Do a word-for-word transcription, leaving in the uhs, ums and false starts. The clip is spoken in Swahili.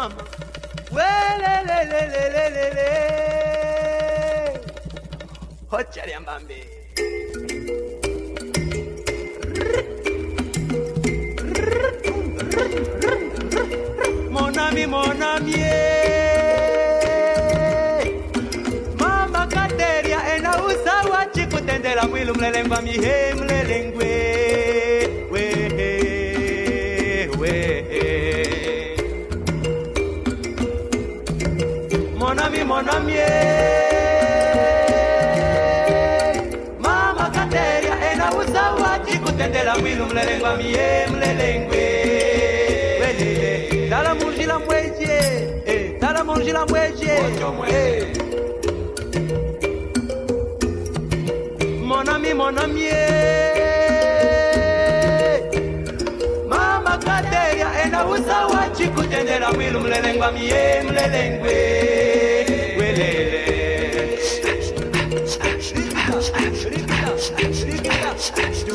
mama. Welelelelelelele. Hocha liambambe. Mon ami, mon ami. Mama kateria ena usawa chikutendela mwilu mlelengwa mihe mlelengwe. Wehe, wehe. Mon ami, mon ami. Mama kateria ena usawa chikutendela mwilu mlelengwa mihe mlelengwe. Tala mungi la mweje, eh, tala mungi la mweje, eh. Mon ami, mon ami, mama kateria ena usawa chikutendela mwilu mlelengwa miye mlelengwe, welele.